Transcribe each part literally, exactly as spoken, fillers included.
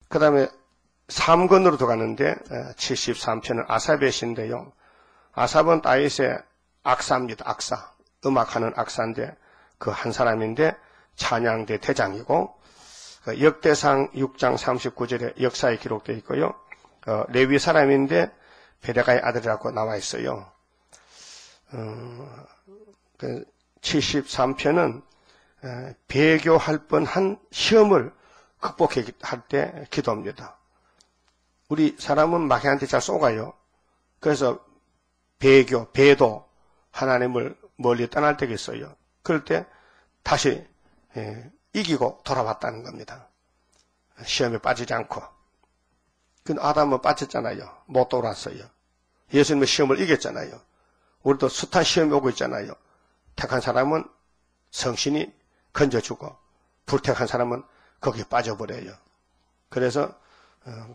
그 다음에 삼 권으로 들어가는데 칠십삼 편은 아삽의 시인데요. 아삽은 다윗의 악사입니다. 악사. 음악하는 악사인데 그 한 사람인데 찬양대 대장이고 역대상 육 장 삼십구 절에 역사에 기록되어 있고요. 어, 레위 사람인데 베레가의 아들이라고 나와 있어요. 어, 그 칠십삼 편은 배교할 뻔한 시험을 극복할 때 기도합니다. 우리 사람은 마귀한테 잘 쏘가요. 그래서 배교, 배도 하나님을 멀리 떠날 때가 있어요. 그럴 때 다시 예, 이기고 돌아왔다는 겁니다. 시험에 빠지지 않고. 그 아담은 빠졌잖아요. 못 돌아왔어요. 예수님은 시험을 이겼잖아요. 우리도 숱한 시험이 오고 있잖아요. 택한 사람은 성신이 건져주고 불택한 사람은 거기에 빠져버려요. 그래서 어,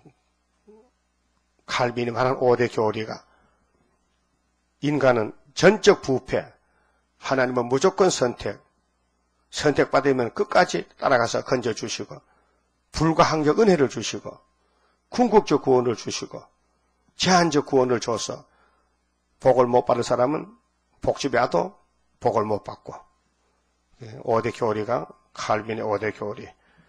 칼빈이 말한 오 대 교리가 인간은 전적 부패, 하나님은 무조건 선택, 선택받으면 끝까지 따라가서 건져주시고 불가항력 은혜를 주시고 궁극적 구원을 주시고 제한적 구원을 줘서 복을 못 받을 사람은 복집에 와도 복을 못 받고 오 대 교리가 칼빈의 오 대 교리.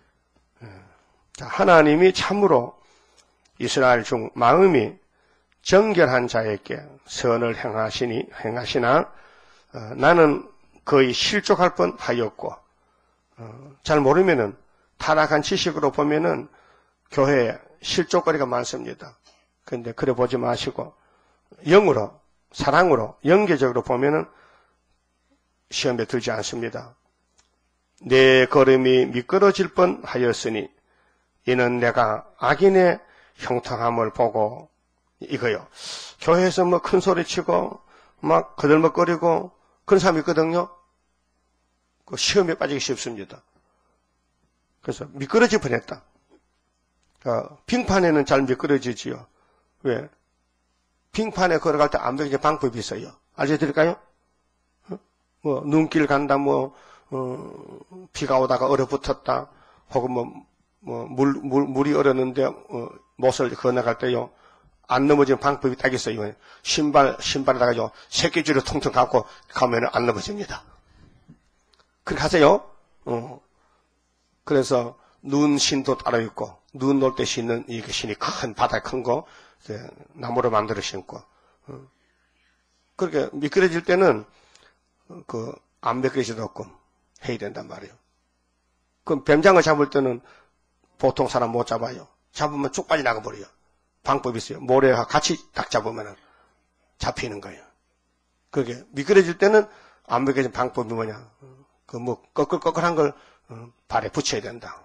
하나님이 참으로 이스라엘 중 마음이 정결한 자에게 선을 행하시니 행하시나 어, 나는 거의 실족할 뻔하였고 어, 잘 모르면은 타락한 지식으로 보면은 교회에 실족거리가 많습니다. 그런데 그래 보지 마시고 영으로 사랑으로 영계적으로 보면은 시험에 들지 않습니다. 내 걸음이 미끄러질 뻔하였으니 이는 내가 악인의 형통함을 보고 이거요. 교회에서 뭐 큰 소리 치고 막 거들먹거리고 그런 사람이 있거든요. 그 시험에 빠지기 쉽습니다. 그래서 미끄러질 뻔했다. 어, 빙판에는 잘 미끄러지지요. 왜? 빙판에 걸어갈 때 안 되는 방법이 있어요. 알려드릴까요? 어? 뭐 눈길 간다, 뭐 어, 비가 오다가 얼어붙었다, 혹은 뭐, 뭐 물, 물, 물이 얼었는데 어, 못을 건너갈 때요. 안 넘어지는 방법이 딱 있어요. 신발, 신발에다가 요 새끼줄을 통통 감고 가면 안 넘어집니다. 그렇게 하세요. 어. 그래서 눈 신도 따로 있고, 눈 올 때 신는 이 신이 큰, 바닥 큰 거, 나무로 만들어 신고. 어. 그렇게 미끄러질 때는, 그, 안 미끄러지도록 해야 된단 말이에요. 그럼 뱀장어 잡을 때는 보통 사람 못 잡아요. 잡으면 쭉 빠져나가 버려요. 방법이 있어요. 모래와 같이 딱 잡으면 잡히는 거예요. 그게 미끄러질 때는 안 미끄러진 방법이 뭐냐. 그 뭐 꺼끌꺼끌한 걸 발에 붙여야 된다.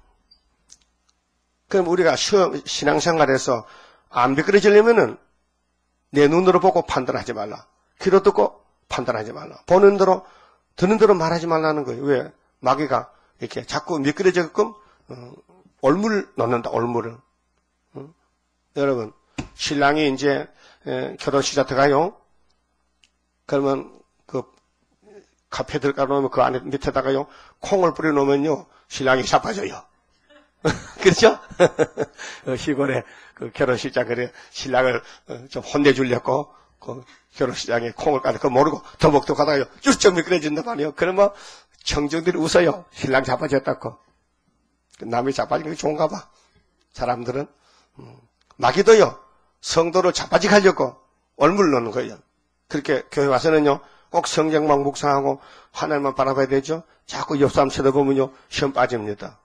그럼 우리가 시험, 신앙생활에서 안 미끄러지려면은 내 눈으로 보고 판단하지 말라. 귀로 듣고 판단하지 말라. 보는 대로, 듣는 대로 말하지 말라는 거예요. 왜? 마귀가 이렇게 자꾸 미끄러지게끔 어, 올물 넣는다, 올물을. 어? 여러분, 신랑이 이제 에, 결혼식장 들어가요. 그러면 그 카페 들어가 놓으면 그 안에 밑에다가요 콩을 뿌려 놓으면요 신랑이 자빠져요. 그렇죠? 시골에 그 결혼식장 그래 신랑을 좀 혼내주려고 그 결혼식장에 콩을 까서 그거 모르고 더벅더벅 하다가요 쭉쭉 미끄러진단 말이에요. 그러면 청중들이 웃어요. 신랑 자빠졌다고. 남이 자빠진 게 좋은가 봐. 사람들은. 음. 마귀도요, 성도를 자빠지게 하려고 얼물 넣는 거예요. 그렇게 교회 와서는요, 꼭 성경만 묵상하고 하나님만 바라봐야 되죠. 자꾸 옆 사람 쳐다보면요, 시험 빠집니다.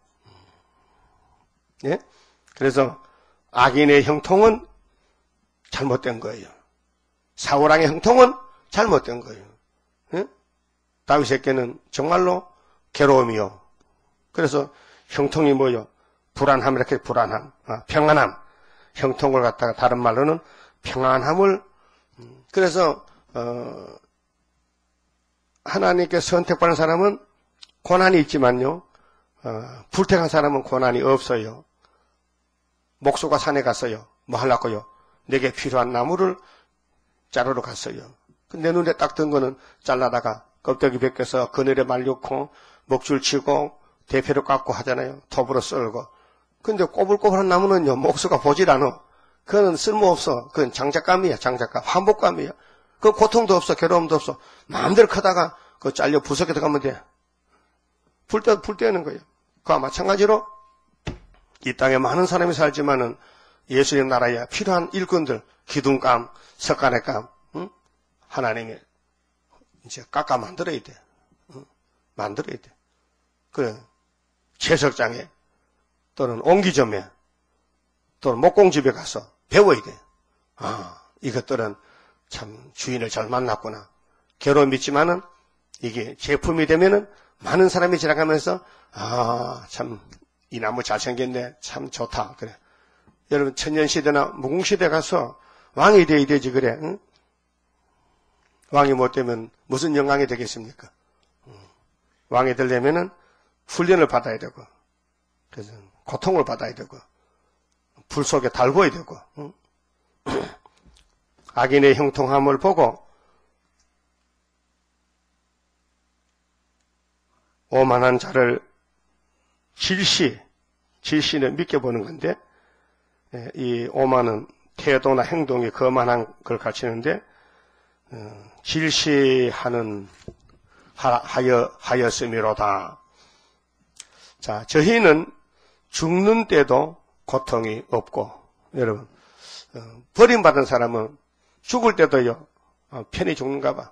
예? 그래서 악인의 형통은 잘못된 거예요. 사울왕의 형통은 잘못된 거예요. 예? 다윗에게는 정말로 괴로움이요. 그래서 형통이 뭐요? 불안함, 이렇게 불안함, 아, 평안함. 형통을 갖다가 다른 말로는 평안함을, 그래서, 어, 하나님께 선택받는 사람은 고난이 있지만요, 어, 불택한 사람은 고난이 없어요. 목수가 산에 갔어요. 뭐 하려고요? 내게 필요한 나무를 자르러 갔어요. 내 눈에 딱 든 거는 잘라다가 껍데기 벗겨서 그늘에 말려놓고 먹줄 치고 대패로 깎고 하잖아요. 톱으로 썰고. 근데 꼬불꼬불한 나무는요, 목수가 보질 않아. 그거는 쓸모없어. 그건 장작감이야, 장작감. 환복감이야. 그 고통도 없어, 괴로움도 없어. 마음대로 크다가 그 잘려 부석에 들어가면 돼. 불 때, 불 떼는 거예요. 그와 마찬가지로 이 땅에 많은 사람이 살지만은 예수님 나라에 필요한 일꾼들, 기둥감, 석가래감, 응? 하나님이 이제 깎아 만들어야 돼. 응? 만들어야 돼. 그래. 채석장에 또는 옹기점에 또는 목공집에 가서 배워야 돼. 아, 이것들은 참 주인을 잘 만났구나. 괴로움이 있지만은 이게 제품이 되면은 많은 사람이 지나가면서 아, 참 이 나무 잘생겼네. 참 좋다. 그래. 여러분 천년시대나 무궁시대 가서 왕이 돼야 되지 그래. 응? 왕이 못 되면 무슨 영광이 되겠습니까? 응. 왕이 되려면은 훈련을 받아야 되고 그래서 고통을 받아야 되고 불 속에 달궈야 되고 응? 악인의 형통함을 보고 오만한 자를 질시, 질시는 믿게 보는 건데 이 오만은 태도나 행동이 거만한 걸 가르치는데 질시하는 하여 하였음이로다. 자, 저희는 죽는 때도 고통이 없고 여러분 버림받은 사람은 죽을 때도요 편히 죽는가 봐.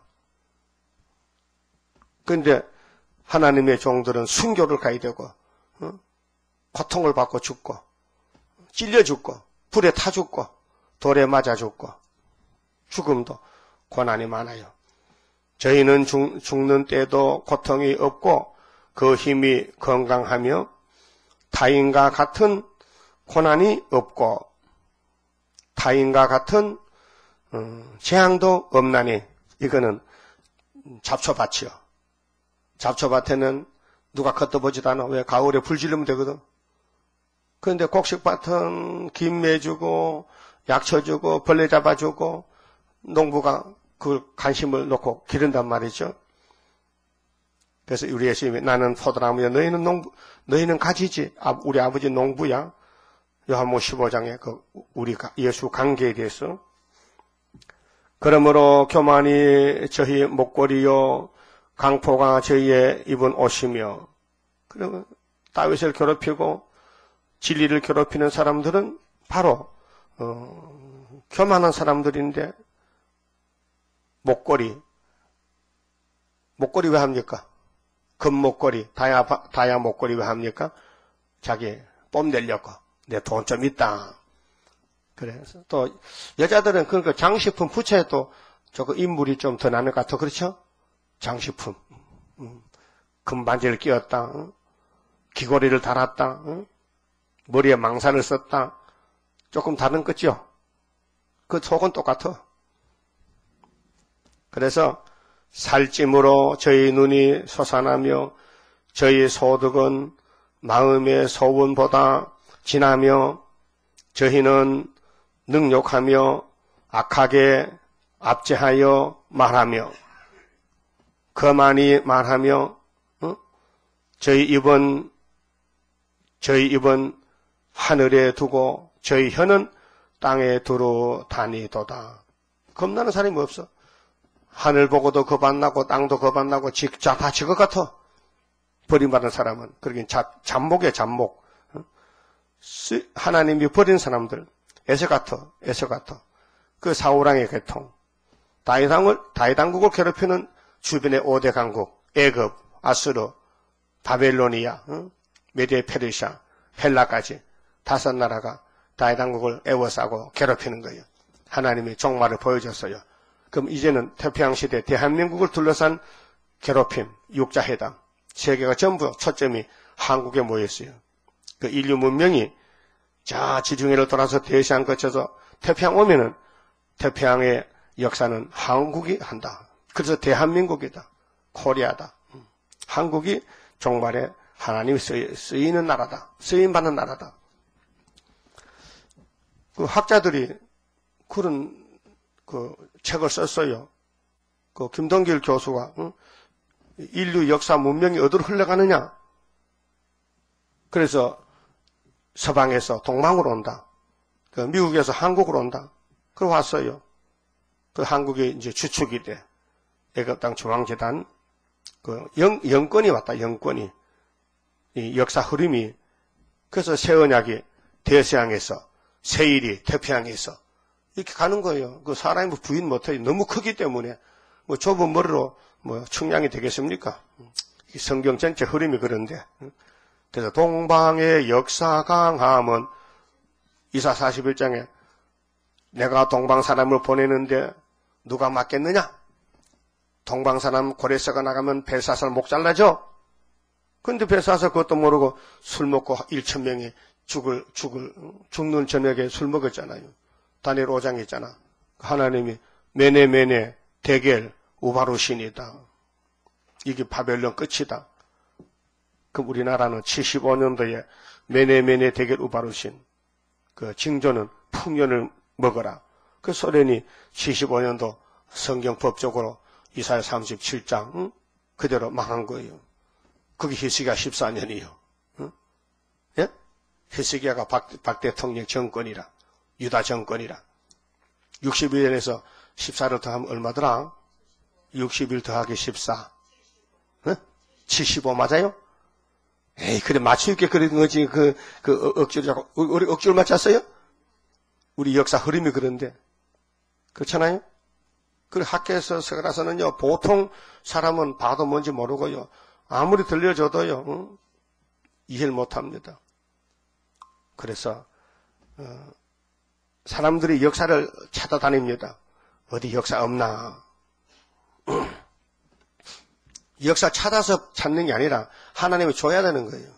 그런데 하나님의 종들은 순교를 가야 되고 어? 고통을 받고 죽고 찔려 죽고 불에 타 죽고 돌에 맞아 죽고 죽음도 고난이 많아요. 저희는 죽, 죽는 때도 고통이 없고 그 힘이 건강하며 타인과 같은 고난이 없고 타인과 같은 음, 재앙도 없나니 이거는 잡초밭이요. 잡초밭에는 누가 걷어보지도 않아. 왜? 가을에 불 지르면 되거든. 그런데 곡식밭은 김 매주고 약초 주고 벌레 잡아주고 농부가 그 관심을 놓고 기른단 말이죠. 그래서 우리 예수님이 나는 포도나무야 너희는 농부 너희는 가지지. 우리 아버지 농부야. 요한복음 십오 장에 그 우리 예수 관계에 대해서 그러므로 교만이 저희 목걸이요 강포가 저희의 입은 옷이며 그리고 다윗을 괴롭히고 진리를 괴롭히는 사람들은 바로 어, 교만한 사람들인데 목걸이 목걸이 왜 합니까? 금목걸이 다야, 다야 목걸이 왜 합니까? 자기 뽐내려고 내 돈 좀 있다. 그래서 또 여자들은 그러니까 장식품 부채에도 조금 인물이 좀 더 나는 것 같아. 그렇죠? 장식품. 음, 금반지를 끼웠다. 응? 귀걸이를 달았다. 응? 머리에 망사를 썼다. 조금 다른 거죠? 그 속은 똑같아. 그래서 살찜으로 저희 눈이 솟아나며 저희 소득은 마음의 소원보다 진하며 저희는 능욕하며 악하게 압제하여 말하며 거만히 말하며 어? 저희 입은 저희 입은 하늘에 두고 저희 혀는 땅에 두루 다니도다. 겁나는 사람이 없어. 하늘 보고도 겁 안 나고 땅도 겁 안 나고 자, 다 지것 같아. 버림받은 사람은. 그러긴 잠목이야 잠목. 어? 하나님이 버린 사람들 에서 같아. 에서 같아. 그 사우랑의 계통. 다이당을 다이당국을 괴롭히는 주변의 오대 강국, 애굽, 아수르, 바벨로니아, 응? 메디에 페르시아, 헬라까지 다섯 나라가 다이당국을 애워싸고 괴롭히는 거예요. 하나님이 종말을 보여줬어요. 그럼 이제는 태평양 시대 대한민국을 둘러싼 괴롭힘, 육자회담, 세계가 전부 초점이 한국에 모였어요. 그 인류 문명이 자 지중해를 돌아서 대시양 거쳐서 태평양 오면은 태평양의 역사는 한국이 한다. 그래서 대한민국이다. 코리아다. 한국이 종말에 하나님이 쓰이는 나라다. 쓰임받는 나라다. 그 학자들이 그런 그 책을 썼어요. 그 김동길 교수가 응? 인류 역사 문명이 어디로 흘러가느냐. 그래서 서방에서 동방으로 온다. 그 미국에서 한국으로 온다. 그러 왔어요. 그 한국의 이제 주축이 돼. 애국당 중앙재단 그 영, 영권이 왔다. 영권이. 이 역사 흐름이. 그래서 새 언약이 대서양에서, 세일이 태평양에서 이렇게 가는 거예요. 그 사람이 부인 못해요. 너무 크기 때문에. 뭐 좁은 머리로 뭐 측량이 되겠습니까? 성경 전체 흐름이 그런데. 그래서 동방의 역사 강함은 이사 사십일 장에 내가 동방 사람을 보내는데 누가 맞겠느냐? 동방 사람 고레서가 나가면 벨사살 목 잘라줘. 근데 벨사살 그것도 모르고 술 먹고 일천 명이 죽을, 죽을, 죽는 저녁에 술 먹었잖아요. 다니엘 오 장에 있잖아. 하나님이 메네 메네 데겔 우바루신이다. 이게 바벨론 끝이다. 그럼 우리나라는 칠십오 년도에 메네 메네 데겔 우바루신 그 징조는 풍년을 먹어라. 그 소련이 칠십오 년도 성경법적으로 이사야 삼십칠 장 응? 그대로 망한 거예요. 그게 히스기야 십사 년이요. 응? 예? 히스기야가 박, 박 대통령 정권이라 유다 정권이라 육십일 년에서 십사를 더하면 얼마더라? 육십일 더하기 십사 응? 칠십오 맞아요? 에이 그래 맞추게 그런 거지 그, 그 억지로 자꾸 우리 억지로 맞췄어요? 우리 역사 흐름이 그런데 그렇잖아요? 그 학교에서 서가서는요 보통 사람은 봐도 뭔지 모르고요 아무리 들려줘도요 응? 이해를 못합니다. 그래서 어, 사람들이 역사를 찾아다닙니다. 어디 역사 없나? 역사 찾아서 찾는 게 아니라 하나님이 줘야 되는 거예요.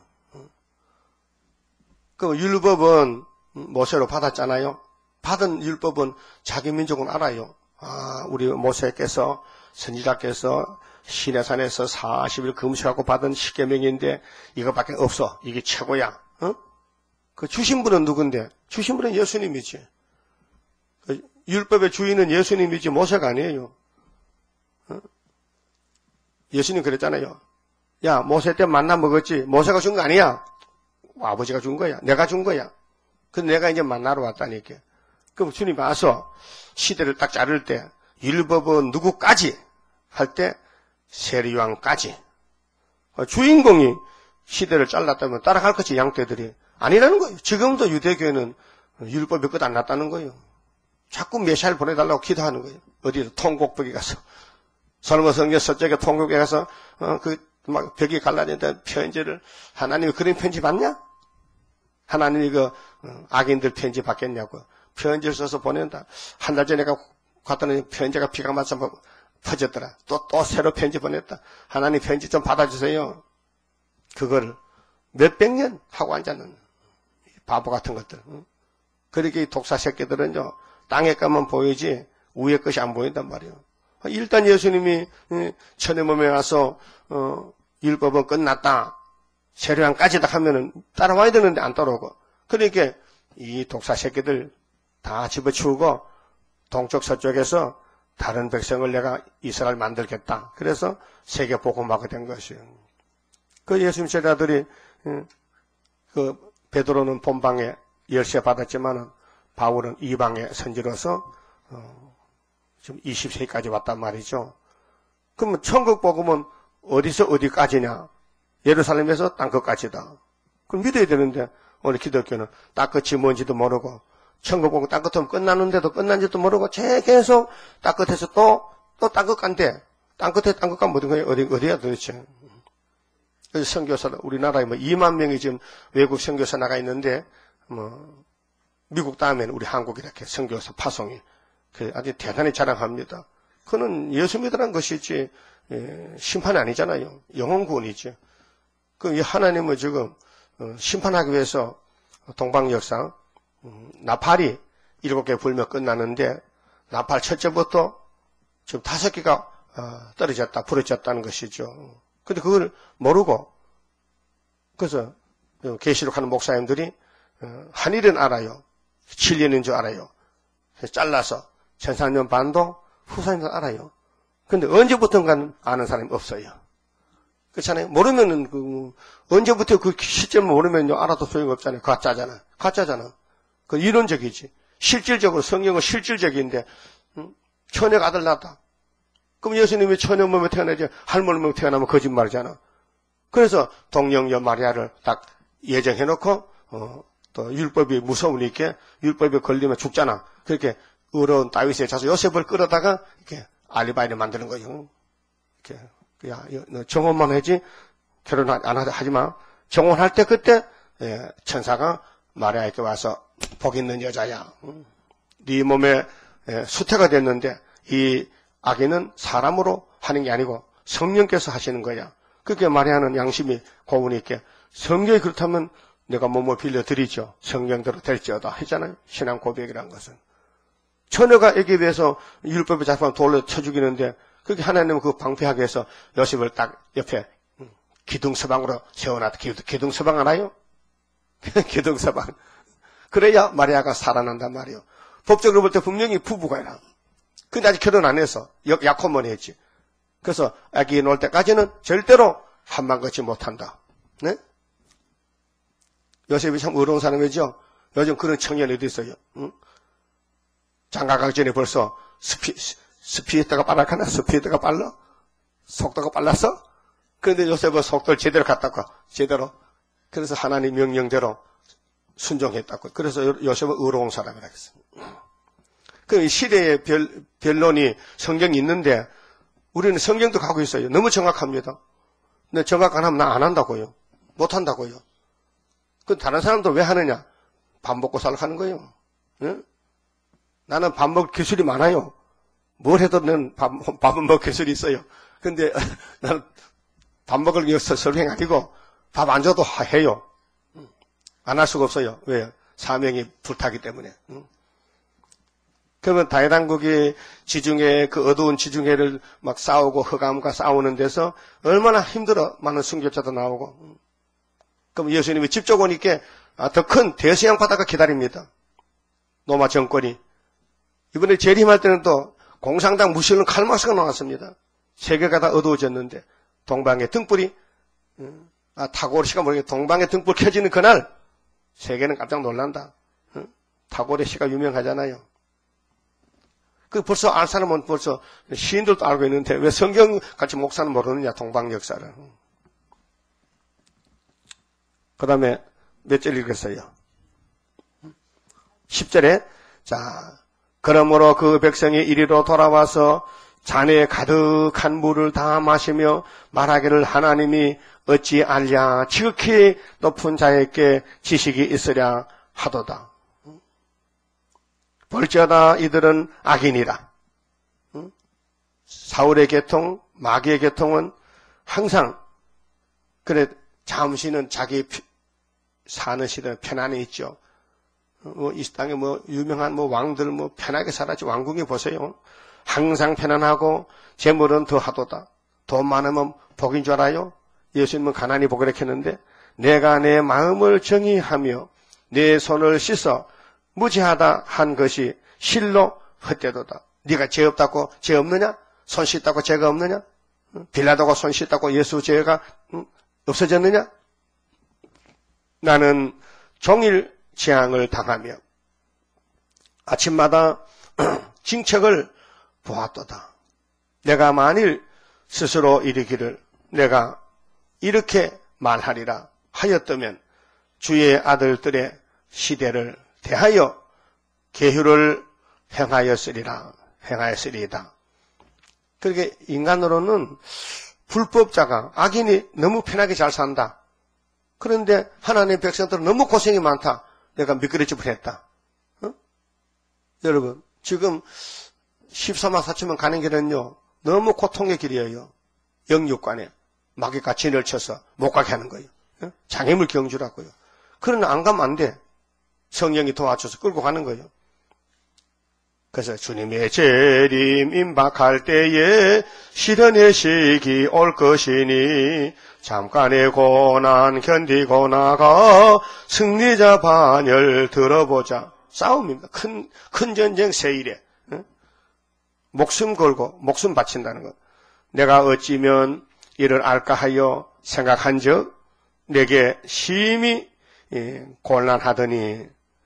그 율법은 모세로 받았잖아요. 받은 율법은 자기 민족은 알아요. 아, 우리 모세께서 선지자께서 시내산에서 사십 일 금식하고 받은 십계명인데 이거밖에 없어. 이게 최고야. 어? 그 주신 분은 누군데? 주신 분은 예수님이지. 그 율법의 주인은 예수님이지 모세가 아니에요. 어? 예수님 그랬잖아요. 야, 모세 때 만나 먹었지. 모세가 준 거 아니야. 아버지가 준 거야. 내가 준 거야. 근데 내가 이제 만나러 왔다니까. 그럼 주님 와서 시대를 딱 자를 때 율법은 누구까지 할 때 세리왕까지 주인공이 시대를 잘랐다면 따라갈 것이 양떼들이 아니라는 거예요. 지금도 유대교회는 율법이 끝 안 났다는 거예요. 자꾸 메시아를 보내달라고 기도하는 거예요. 어디서 통곡벽에 가서 솔로몬 성전 서쪽에 통곡에 가서 어, 그 막 벽이 갈라진다 편지를 하나님이 그런 편지 받냐? 하나님이 그 어, 악인들 편지 받겠냐고 편지를 써서 보낸다. 한 달 전에 갔더니 편지가 비가 맞아서 퍼졌더라. 또, 또 새로 편지 보냈다. 하나님 편지 좀 받아주세요. 그걸 몇백 년 하고 앉았는 바보 같은 것들. 그렇게 이 독사 새끼들은요, 땅에 가면 보이지, 위에 것이 안 보인단 말이에요. 일단 예수님이 천의 몸에 와서, 어, 율법은 끝났다. 세례왕까지다 하면은 따라와야 되는데 안 따라오고. 그러니까 이 독사 새끼들 다 집어치우고 동쪽 서쪽에서 다른 백성을 내가 이스라엘 만들겠다. 그래서 세계 복음화가 된 것이에요. 그 예수님 제자들이 그 베드로는 본방에 열쇠 받았지만은 바울은 이방에 선지로서 어, 지금 이십 세까지 왔단 말이죠. 그러면 천국 복음은 어디서 어디까지냐? 예루살렘에서 땅끝까지다. 그럼 믿어야 되는데 오늘 기독교는 땅끝이 뭔지도 모르고 천국 복음 땅끝하면 끝나는데도 끝난지도 모르고 계속 땅끝에서 또 또 땅끝 간대. 땅끝에 땅끝 가면 어딘 거야? 어디 어디야 도대체? 그래서 선교사 우리나라에 뭐 이만 명이 지금 외국 선교사 나가 있는데 뭐 미국 다음에는 우리 한국이 이렇게 선교사 파송이 그 아주 대단히 자랑합니다. 그는 예수 믿으라는 것이지 예, 심판이 아니잖아요. 영혼 구원이지. 그 하나님은 지금 심판하기 위해서 동방 역사 음, 나팔이 일곱 개 불면 끝나는데 나팔 첫째부터 지금 다섯 개가 어, 떨어졌다, 부러졌다는 것이죠. 근데 그걸 모르고 그래서 계시록 하는 목사님들이 어, 한일은 알아요. 진리는 줄 알아요. 잘라서 천삼년 반도 후사님도 알아요. 근데 언제부턴가 아는 사람이 없어요. 그렇잖아요. 모르면은, 그, 언제부터 그 실제를 모르면요, 알아도 소용없잖아요. 가짜잖아. 가짜잖아. 그 이론적이지. 실질적으로 성경은 실질적인데, 응? 처녀가 아들 낳았다. 그럼 예수님이 처녀 몸에 태어나지, 할머니 몸에 태어나면 거짓말이잖아. 그래서 동령녀 마리아를 딱 예정해놓고, 어, 또 율법이 무서우니까 율법에 걸리면 죽잖아. 그렇게 의로운 다윗의 자손 요셉을 끌어다가 이렇게 알리바이를 만드는 거예요. 이렇게. 야, 너 정혼만 하지, 결혼 안 하지 마. 정혼할 때 그때, 예, 천사가 마리아에게 와서 복 있는 여자야. 응? 네 몸에 예, 수태가 됐는데 이 아기는 사람으로 하는 게 아니고 성령께서 하시는 거야. 그렇게 마리아는 양심이 고우니까 성경이 그렇다면 내가 몸을 빌려드리죠. 성경대로 될지어다 했잖아요. 신앙 고백이라는 것은. 처녀가 애기에 대해서 율법에 잡히면 돌로 쳐 죽이는데 그렇게 하나님은 그 방패하게 해서 요셉을 딱 옆에 기둥서방으로 세워놨다. 기둥서방 알아요? 기둥서방. 그래야 마리아가 살아난단 말이에요. 법적으로 볼 때 분명히 부부가 있라. 근데 아직 결혼 안 해서 약혼만 했지. 그래서 아기 놓을 때까지는 절대로 한만 걷지 못한다. 네? 요셉이 참 의로운 사람이죠. 요즘 그런 청년이 어디 있어요? 응? 장가 가기 전에 벌써 스피, 스피드가 빠르거나 스피드가 빨라? 속도가 빨랐어? 그런데 요셉은 속도를 제대로 갔다고, 제대로. 그래서 하나님 명령대로 순종했다고. 그래서 요셉은 의로운 사람이라고 했습니다. 그 시대의 변, 변론이 성경이 있는데 우리는 성경도 가고 있어요. 너무 정확합니다. 근데 정확 안 하면 나 안 한다고요. 못 한다고요. 그 다른 사람도 왜 하느냐? 밥 먹고 살라고 하는 거예요. 응? 나는 밥 먹을 기술이 많아요. 뭘 해도 난 밥, 밥은 먹을 기술이 있어요. 근데 나는 밥 먹을 위해서 설행 아니고 밥 안 줘도 해요. 안 할 수가 없어요. 왜요? 사명이 불타기 때문에. 응? 그러면 다윗왕국이 지중해, 그 어두운 지중해를 막 싸우고 흑암과 싸우는 데서 얼마나 힘들어. 많은 순교자도 나오고. 그럼 예수님이 직접 오니까 더 큰 대서양 바다가 기다립니다. 로마 정권이. 이번에 재림할 때는 또 공산당 무시하는 칼막스가 나왔습니다. 세계가 다 어두워졌는데 동방의 등불이 아, 타고르 시가 모르겠 동방의 등불 켜지는 그날 세계는 깜짝 놀란다. 타고르 시가 유명하잖아요. 그 벌써 알 사람은 벌써 시인들도 알고 있는데 왜 성경 같이 목사는 모르느냐, 동방 역사를. 그 다음에 몇 절 읽었어요? 십 절에, 자, 그러므로 그 백성이 이리로 돌아와서 잔에 가득한 물을 다 마시며 말하기를 하나님이 어찌 알랴 지극히 높은 자에게 지식이 있으랴 하도다. 볼지어다 이들은 악인이라. 사울의 계통, 마귀의 계통은 항상 그래 잠시는 자기 사는 시대는 편안히 있죠. 뭐 이 땅에 뭐 유명한 뭐 왕들 뭐 편하게 살았지. 왕궁에 보세요. 항상 편안하고 재물은 더 하도다. 돈 많으면 복인 줄 알아요? 예수님은 가난이 복을 했는데 내가 내 마음을 정의하며 내 손을 씻어 무지하다 한 것이 실로 헛되도다. 네가 죄 없다고 죄 없느냐? 손 씻다고 죄가 없느냐? 빌라도가 손 씻다고 예수 죄가 없어졌느냐? 나는 종일 재앙을 당하며 아침마다 징책을 보았도다. 내가 만일 스스로 이르기를 내가 이렇게 말하리라 하였다면 주의 아들들의 시대를 대하여 계율을 행하였으리라 행하였으리이다. 그렇게 인간으로는 불법자가 악인이 너무 편하게 잘 산다. 그런데 하나님의 백성들은 너무 고생이 많다. 내가 미끄러질 뻔했다. 어? 여러분 지금 십사만 사천명 가는 길은요 너무 고통의 길이에요. 영육간에 마귀가 진을 쳐서 못 가게 하는 거예요. 어? 장애물 경주라고요. 그러나 안 가면 안 돼. 성령이 도와줘서 끌고 가는 거예요. 그래서 주님의 재림 임박할 때에 시련의 시기 올 것이니 잠깐의 고난 견디고 나가 승리자 반열 들어보자. 싸움입니다. 큰, 큰 전쟁 세일에 응? 목숨 걸고 목숨 바친다는 것. 내가 어찌면 이를 알까 하여 생각한 적 내게 심히 곤란하더니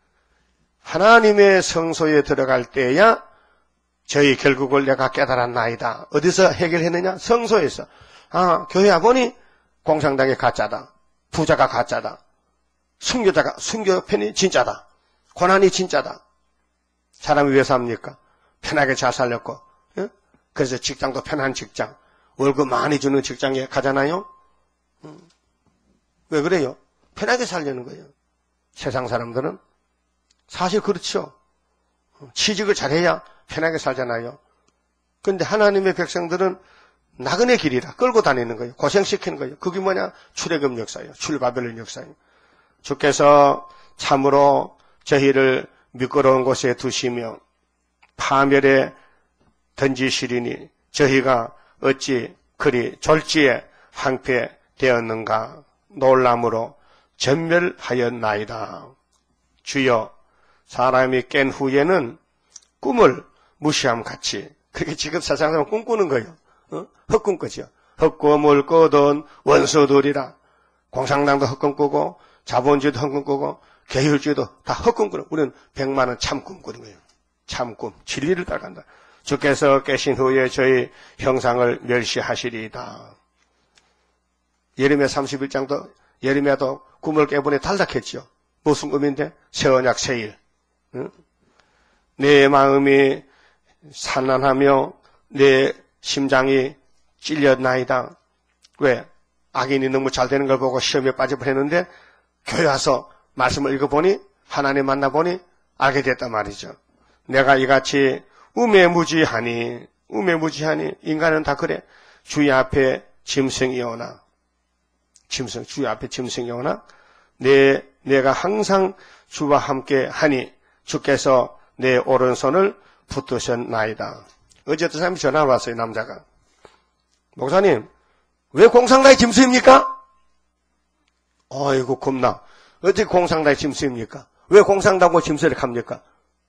하나님의 성소에 들어갈 때야 저희 결국을 내가 깨달았나이다. 어디서 해결했느냐? 성소에서. 아, 교회 와보니 공산당이 가짜다. 부자가 가짜다. 순교자가, 순교편이 진짜다. 고난이 진짜다. 사람이 왜 삽니까? 편하게 잘 살렸고, 예? 그래서 직장도 편한 직장, 월급 많이 주는 직장에 가잖아요? 음. 왜 그래요? 편하게 살려는 거예요. 세상 사람들은. 사실 그렇죠. 취직을 잘해야 편하게 살잖아요. 그런데 하나님의 백성들은 나그네 길이라 끌고 다니는 거예요. 고생시키는 거예요. 그게 뭐냐? 출애굽 역사예요. 출바벨론 역사예요. 주께서 참으로 저희를 미끄러운 곳에 두시며 파멸에 던지시리니 저희가 어찌 그리 졸지에 항폐되었는가 놀람으로 전멸하였나이다. 주여 사람이 깬 후에는 꿈을 무시함같이 그게 지금 세상에서 꿈꾸는 거예요. 어? 헛꿈 꾸죠. 헛꿈을 꾸던 원수들이라. 공산당도 헛꿈 꾸고 자본주의도 헛꿈 꾸고 계율주의도 다 헛꿈 꾸는. 우리는 백만은 참꿈 꾸는 거예요. 참꿈. 진리를 따라간다. 주께서 깨신 후에 저희 형상을 멸시하시리이다. 예레미야 삼십일 장도 예레미야도 꿈을 깨보니 탈락했죠. 무슨 꿈인데? 새 언약 새일. 응? 내 마음이 산란하며 내 심장이 찔렸나이다. 왜? 악인이 너무 잘 되는 걸 보고 시험에 빠져버렸는데 교회 와서 말씀을 읽어보니 하나님 만나보니 알게 됐단 말이죠. 내가 이같이 우매무지하니 우매무지하니 인간은 다 그래. 주의 앞에 짐승이 오나 짐승 주의 앞에 짐승이 오나 내 내가 항상 주와 함께 하니 주께서 내 오른손을 붙드셨나이다. 어제 어떤 사람이 전화 왔어요. 남자가. 목사님 왜 공산당의 짐승입니까? 어이구 겁나. 어떻게 공산당의 짐승입니까? 왜 공산당과 짐승을 합니까?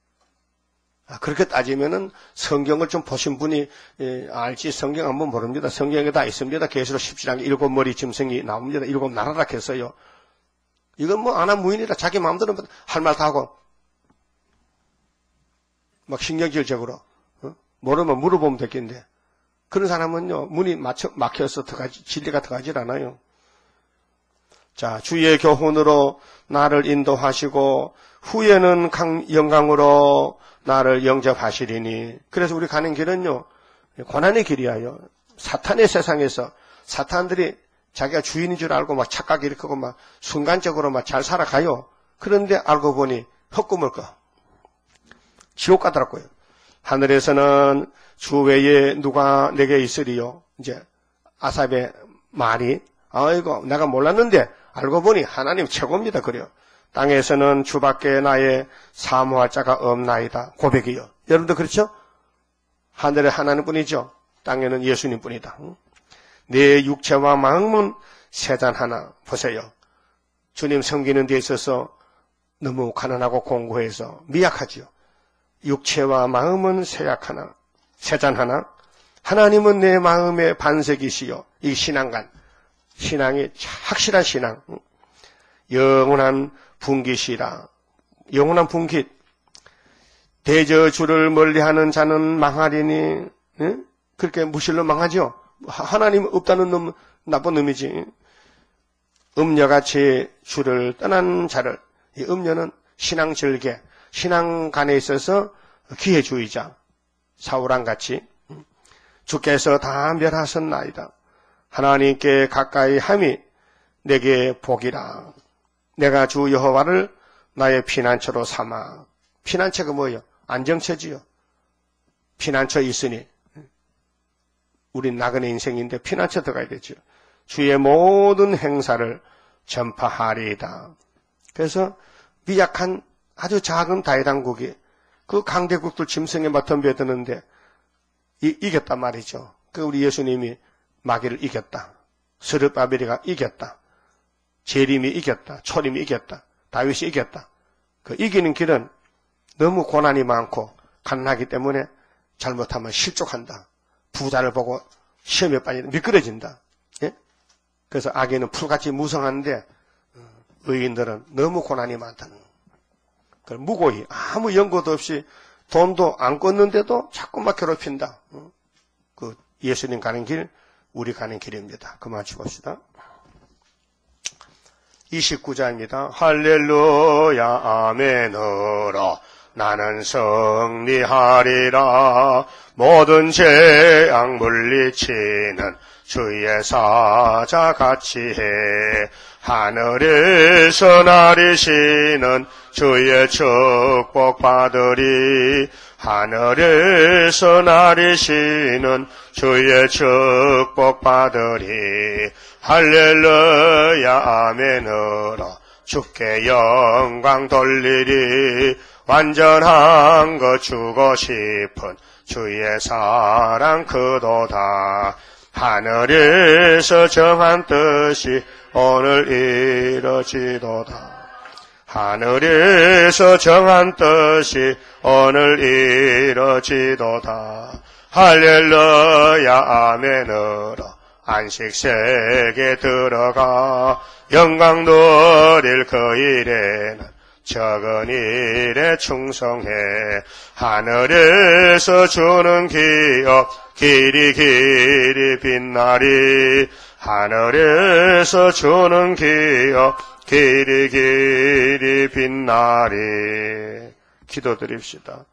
아, 그렇게 따지면은 성경을 좀 보신 분이 예, 알지 성경 한번 모릅니다. 성경에 다 있습니다. 계시록 십칠 장에 일곱 머리 짐승이 나옵니다. 일곱 나라라 했어요. 이건 뭐 아나 무인이라 자기 마음대로 할 말 다 하고 막 신경질적으로 어? 모르면 물어보면 되겠는데 그런 사람은요 문이 막혀, 막혀서 들어가지, 진리가 들어가질 않아요. 자, 주의 교훈으로 나를 인도하시고 후에는 강, 영광으로 나를 영접하시리니. 그래서 우리 가는 길은요 고난의 길이야요. 사탄의 세상에서 사탄들이 자기가 주인인 줄 알고 막 착각 일으키고 막 순간적으로 막 잘 살아가요. 그런데 알고 보니 헛꿈을 꿔. 지옥 가더라고요. 하늘에서는 주 외에 누가 내게 있으리요. 이제 아삽의 말이 아이고 내가 몰랐는데 알고 보니 하나님 최고입니다. 그래요. 땅에서는 주밖에 나의 사모할 자가 없나이다. 고백이요. 여러분도 그렇죠? 하늘에 하나님뿐이죠. 땅에는 예수님뿐이다. 내 육체와 마음은 세잔하나. 보세요. 주님 섬기는 데 있어서 너무 가난하고 공고해서 미약하지요. 육체와 마음은 세약하나 세잔하나 하나님은 내 마음의 반석이시요. 이 신앙관, 신앙이 확실한 신앙, 영원한 분깃이라. 영원한 분깃. 대저 주를 멀리하는 자는 망하리니. 응? 그렇게 무실로 망하죠. 하나님 없다는 놈 나쁜 놈이지. 음녀같이 주를 떠난 자를. 이 음녀는 신앙절개, 신앙간에 있어서 기회주의자, 사울왕같이 주께서 다 멸하셨나이다. 하나님께 가까이 함이 내게 복이라. 내가 주 여호와를 나의 피난처로 삼아. 피난처가 뭐예요? 안정처지요. 피난처 있으니 우린 나그네 인생인데 피난처 들어가야 되죠. 주의 모든 행사를 전파하리이다. 그래서 미약한 아주 작은 다이당국이 그 강대국들 짐승에 맞덤벼드는데 이겼단 말이죠. 그 우리 예수님이 마귀를 이겼다. 스룹바벨이가 이겼다. 재림이 이겼다. 초림이 이겼다. 다윗이 이겼다. 그 이기는 길은 너무 고난이 많고 가난하기 때문에 잘못하면 실족한다. 부자를 보고 시험에 빠지다. 미끄러진다. 그래서 악인은 풀같이 무성한데 의인들은 너무 고난이 많다는 그 무고히 아무 연고도 없이 돈도 안 껐는데도 자꾸 막 괴롭힌다. 그 예수님 가는 길, 우리 가는 길입니다. 그만 치봅시다. 이십구 절입니다. 할렐루야 아멘으로 나는 승리하리라. 모든 재앙 물리치는 주의 사자같이 해. 하늘에서 나리시는 주의 축복 받으리. 하늘에서 나리시는 주의 축복 받으리. 할렐루야 아멘으로 주께 영광 돌리리. 완전한 것 주고 싶은 주의 사랑 크도다. 하늘에서 정한 뜻이 오늘 이루어지도다. 하늘에서 정한 뜻이 오늘 이루어지도다. 할렐루야 아멘으로 안식세계 들어가 영광 누릴 그 일에는 적은 일에 충성해. 하늘에서 주는 기업 길이 길이 빛나리. 하늘에서 주는 기업 길이 길이 빛나리. 기도드립시다.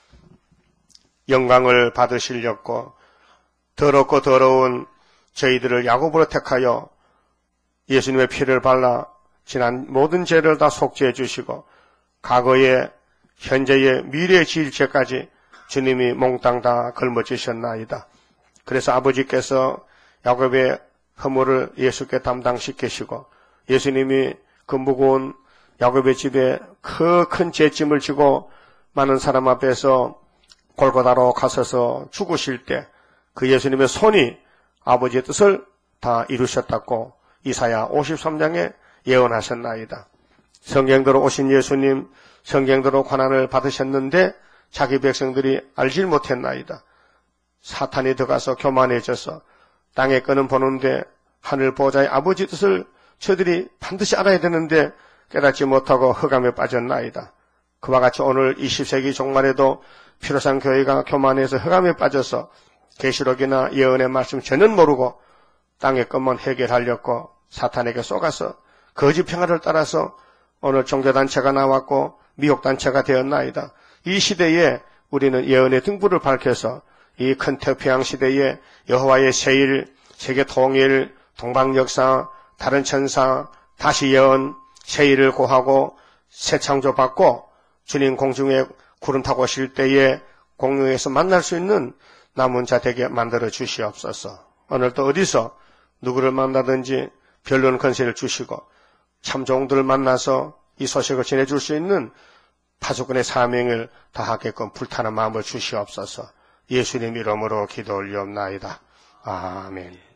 영광을 받으시려고 더럽고 더러운 저희들을 야곱으로 택하여 예수님의 피를 발라 지난 모든 죄를 다 속죄해 주시고 과거의 현재의 미래에 지을 죄까지 주님이 몽땅 다 걸머지셨나이다. 그래서 아버지께서 야곱의 허물을 예수께 담당시키시고 예수님이 그 무거운 야곱의 집에 그 큰 죄짐을 지고 많은 사람 앞에서 골고다로 가셔서 죽으실 때 그 예수님의 손이 아버지의 뜻을 다 이루셨다고 이사야 오십삼 장에 예언하셨나이다. 성경대로 오신 예수님, 성경대로 고난을 받으셨는데 자기 백성들이 알질 못했나이다. 사탄이 들어가서 교만해져서 땅의 끈은 보는데 하늘 보호자의 아버지 뜻을 저들이 반드시 알아야 되는데 깨닫지 못하고 흑암에 빠졌나이다. 그와 같이 오늘 이십 세기 종말에도 피로산 교회가 교만해서 흑암에 빠져서 계시록이나 예언의 말씀 전혀 모르고 땅의 것만 해결하려고 사탄에게 쏘가서 거짓 평화를 따라서 오늘 종교단체가 나왔고 미혹단체가 되었나이다. 이 시대에 우리는 예언의 등불을 밝혀서 이 큰 태평양 시대에 여호와의 세일, 세계 통일, 동방역사, 다른 천사, 다시 예언, 세일을 고하고 새 창조받고 주님 공중에 구름 타고 오실 때에 공중에서 만날 수 있는 남은 자 되게 만들어 주시옵소서. 오늘도 어디서 누구를 만나든지 변론 권세를 주시고 참종들을 만나서 이 소식을 전해줄 수 있는 파수꾼의 사명을 다하게끔 불타는 마음을 주시옵소서. 예수님 이름으로 기도 올리옵나이다. 아멘.